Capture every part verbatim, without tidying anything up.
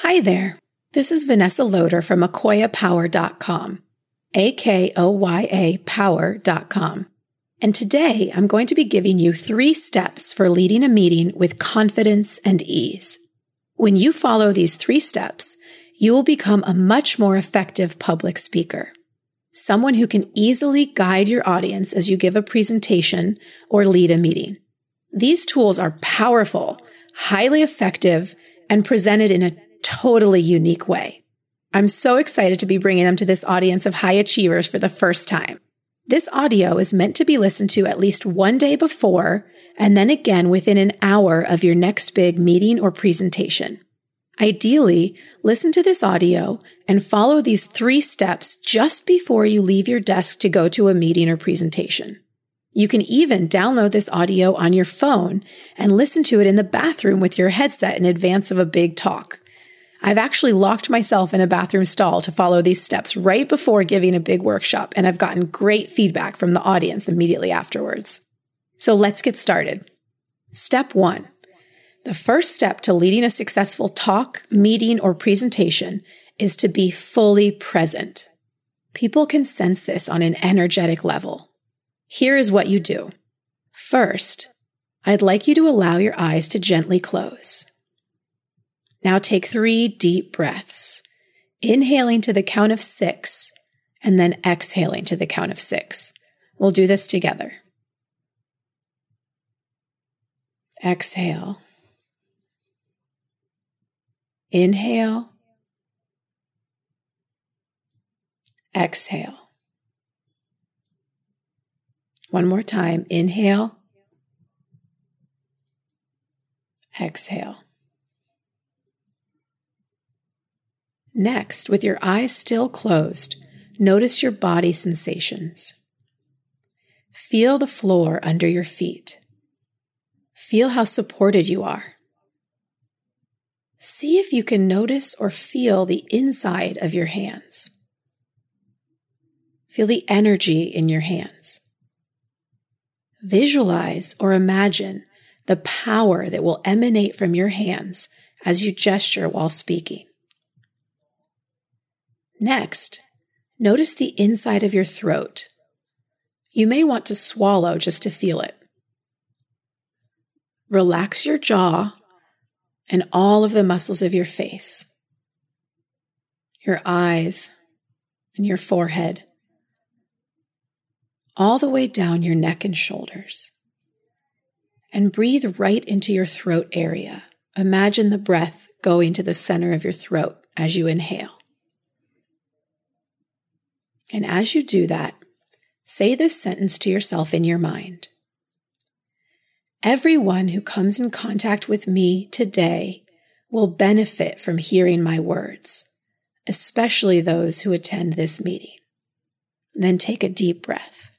Hi there. This is Vanessa Loader from akoya power dot com, A K O Y A power dot com. And today I'm going to be giving you three steps for leading a meeting with confidence and ease. When you follow these three steps, you will become a much more effective public speaker. Someone who can easily guide your audience as you give a presentation or lead a meeting. These tools are powerful, highly effective, and presented in a totally unique way. I'm so excited to be bringing them to this audience of high achievers for the first time. This audio is meant to be listened to at least one day before, and then again within an hour of your next big meeting or presentation. Ideally, listen to this audio and follow these three steps just before you leave your desk to go to a meeting or presentation. You can even download this audio on your phone and listen to it in the bathroom with your headset in advance of a big talk. I've actually locked myself in a bathroom stall to follow these steps right before giving a big workshop, and I've gotten great feedback from the audience immediately afterwards. So let's get started. Step one. The first step to leading a successful talk, meeting, or presentation is to be fully present. People can sense this on an energetic level. Here is what you do. First, I'd like you to allow your eyes to gently close. Now take three deep breaths, inhaling to the count of six, and then exhaling to the count of six. We'll do this together. Exhale. Inhale. Exhale. One more time. Inhale. Exhale. Next, with your eyes still closed, notice your body sensations. Feel the floor under your feet. Feel how supported you are. See if you can notice or feel the inside of your hands. Feel the energy in your hands. Visualize or imagine the power that will emanate from your hands as you gesture while speaking. Next, notice the inside of your throat. You may want to swallow just to feel it. Relax your jaw and all of the muscles of your face, your eyes, and your forehead, all the way down your neck and shoulders. And breathe right into your throat area. Imagine the breath going to the center of your throat as you inhale. And as you do that, say this sentence to yourself in your mind. Everyone who comes in contact with me today will benefit from hearing my words, especially those who attend this meeting. Then take a deep breath.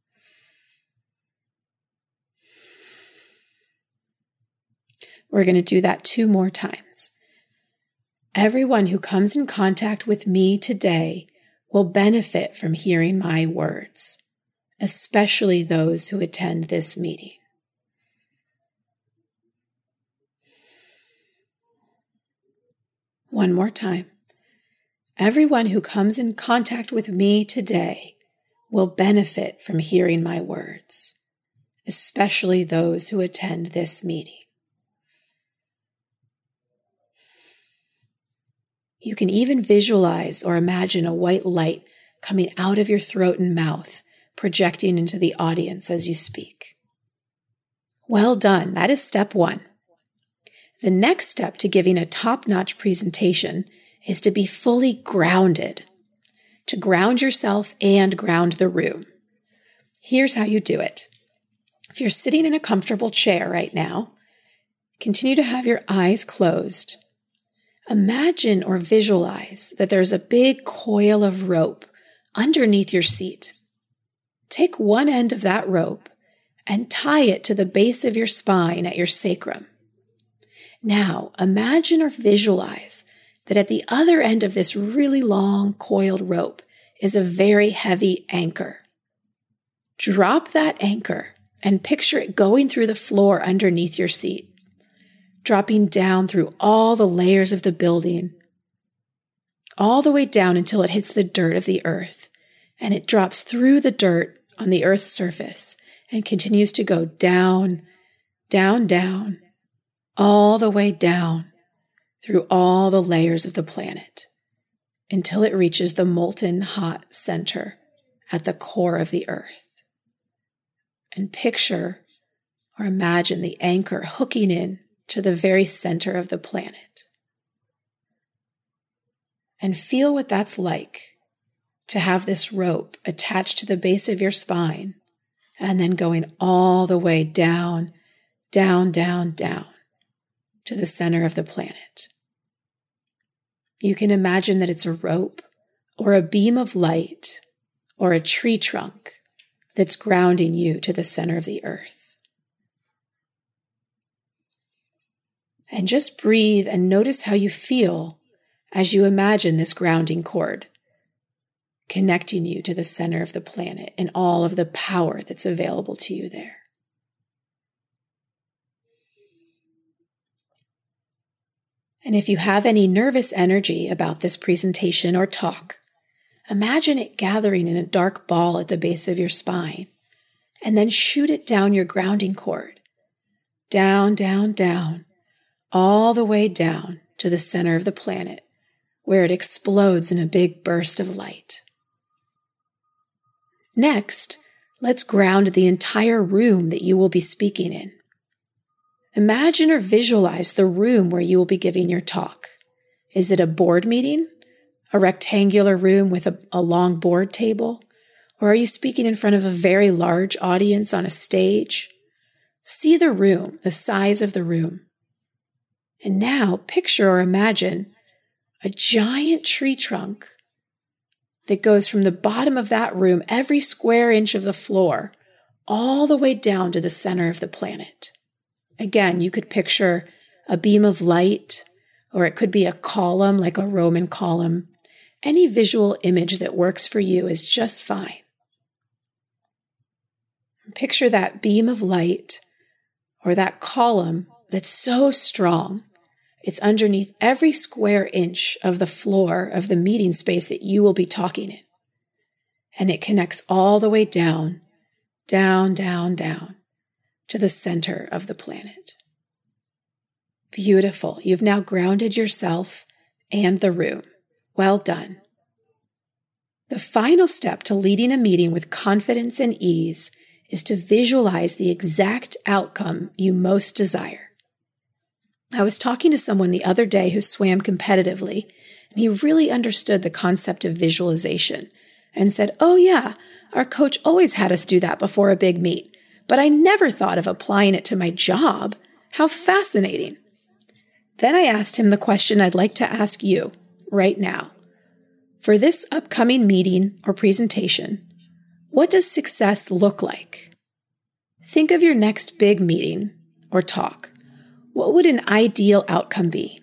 We're going to do that two more times. Everyone who comes in contact with me today will benefit from hearing my words, especially those who attend this meeting. One more time. Everyone who comes in contact with me today will benefit from hearing my words, especially those who attend this meeting. You can even visualize or imagine a white light coming out of your throat and mouth, projecting into the audience as you speak. Well done. That is step one. The next step to giving a top-notch presentation is to be fully grounded, to ground yourself and ground the room. Here's how you do it. If you're sitting in a comfortable chair right now, continue to have your eyes closed. Imagine or visualize that there's a big coil of rope underneath your seat. Take one end of that rope and tie it to the base of your spine at your sacrum. Now, imagine or visualize that at the other end of this really long coiled rope is a very heavy anchor. Drop that anchor and picture it going through the floor underneath your seat, dropping down through all the layers of the building, all the way down until it hits the dirt of the earth, and it drops through the dirt on the earth's surface and continues to go down, down, down, all the way down through all the layers of the planet until it reaches the molten hot center at the core of the earth. And picture or imagine the anchor hooking in to the very center of the planet. And feel what that's like to have this rope attached to the base of your spine and then going all the way down, down, down, down to the center of the planet. You can imagine that it's a rope or a beam of light or a tree trunk that's grounding you to the center of the earth. And just breathe and notice how you feel as you imagine this grounding cord connecting you to the center of the planet and all of the power that's available to you there. And if you have any nervous energy about this presentation or talk, imagine it gathering in a dark ball at the base of your spine, and then shoot it down your grounding cord, down, down, down, all the way down to the center of the planet, where it explodes in a big burst of light. Next, let's ground the entire room that you will be speaking in. Imagine or visualize the room where you will be giving your talk. Is it a board meeting? A rectangular room with a, a long board table? Or are you speaking in front of a very large audience on a stage? See the room, the size of the room. And now picture or imagine a giant tree trunk that goes from the bottom of that room, every square inch of the floor, all the way down to the center of the planet. Again, you could picture a beam of light, or it could be a column like a Roman column. Any visual image that works for you is just fine. Picture that beam of light or that column that's so strong. It's underneath every square inch of the floor of the meeting space that you will be talking in. And it connects all the way down, down, down, down to the center of the planet. Beautiful. You've now grounded yourself and the room. Well done. The final step to leading a meeting with confidence and ease is to visualize the exact outcome you most desire. I was talking to someone the other day who swam competitively, and he really understood the concept of visualization and said, "Oh yeah, our coach always had us do that before a big meet, but I never thought of applying it to my job. How fascinating." Then I asked him the question I'd like to ask you right now. For this upcoming meeting or presentation, what does success look like? Think of your next big meeting or talk. What would an ideal outcome be?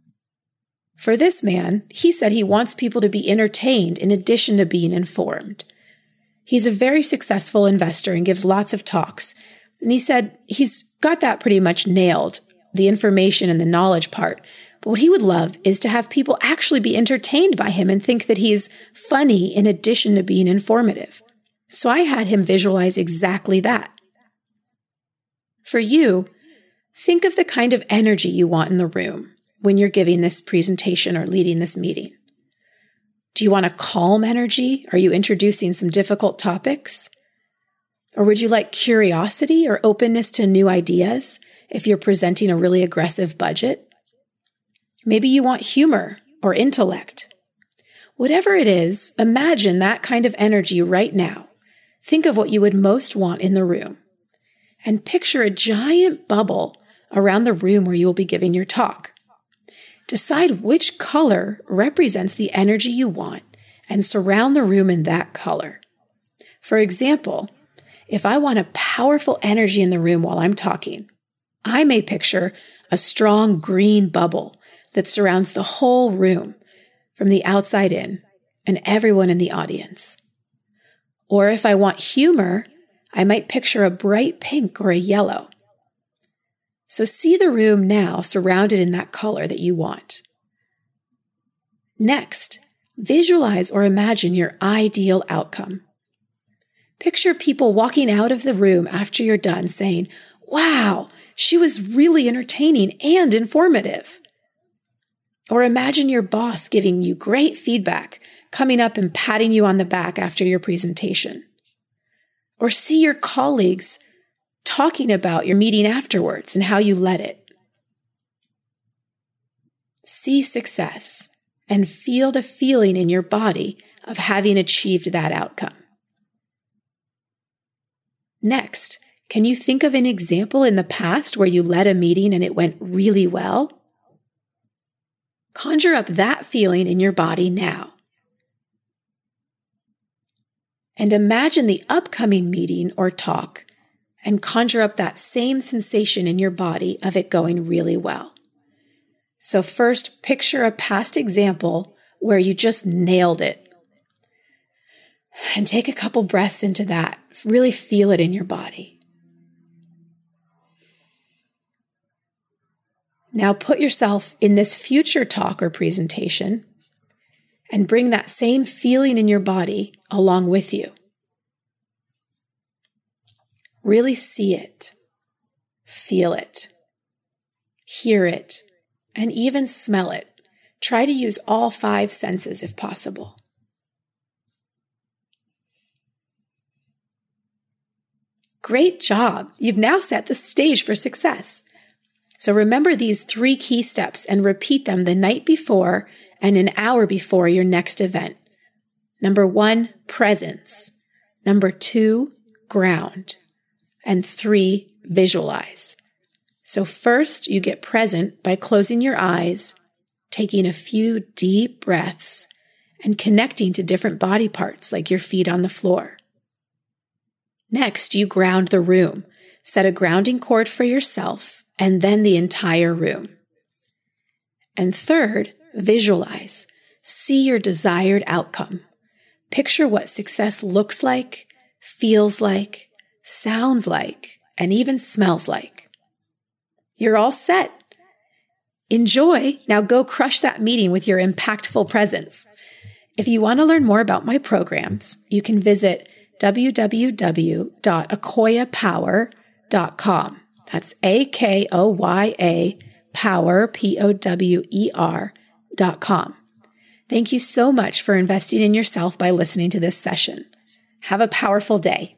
For this man, he said he wants people to be entertained in addition to being informed. He's a very successful investor and gives lots of talks. And he said he's got that pretty much nailed, the information and the knowledge part. But what he would love is to have people actually be entertained by him and think that he's funny in addition to being informative. So I had him visualize exactly that. For you, think of the kind of energy you want in the room when you're giving this presentation or leading this meeting. Do you want a calm energy? Are you introducing some difficult topics? Or would you like curiosity or openness to new ideas if you're presenting a really aggressive budget? Maybe you want humor or intellect. Whatever it is, imagine that kind of energy right now. Think of what you would most want in the room. And picture a giant bubble around the room where you will be giving your talk. Decide which color represents the energy you want and surround the room in that color. For example, if I want a powerful energy in the room while I'm talking, I may picture a strong green bubble that surrounds the whole room from the outside in and everyone in the audience. Or if I want humor, I might picture a bright pink or a yellow. So see the room now surrounded in that color that you want. Next, visualize or imagine your ideal outcome. Picture people walking out of the room after you're done saying, "Wow, she was really entertaining and informative." Or imagine your boss giving you great feedback, coming up and patting you on the back after your presentation. Or see your colleagues talking about your meeting afterwards and how you led it. See success and feel the feeling in your body of having achieved that outcome. Next, can you think of an example in the past where you led a meeting and it went really well? Conjure up that feeling in your body now. And imagine the upcoming meeting or talk and conjure up that same sensation in your body of it going really well. So first, picture a past example where you just nailed it. And take a couple breaths into that. Really feel it in your body. Now put yourself in this future talk or presentation and bring that same feeling in your body along with you. Really see it, feel it, hear it, and even smell it. Try to use all five senses if possible. Great job! You've now set the stage for success. So remember these three key steps and repeat them the night before and an hour before your next event. Number one, presence. Number two, ground. And three, visualize. So first, you get present by closing your eyes, taking a few deep breaths, and connecting to different body parts like your feet on the floor. Next, you ground the room. Set a grounding cord for yourself and then the entire room. And third, visualize. See your desired outcome. Picture what success looks like, feels like, sounds like, and even smells like. You're all set. Enjoy. Now go crush that meeting with your impactful presence. If you want to learn more about my programs, you can visit w w w dot akoya power dot com. That's A K O Y A power, P O W E R dot com. Thank you so much for investing in yourself by listening to this session. Have a powerful day.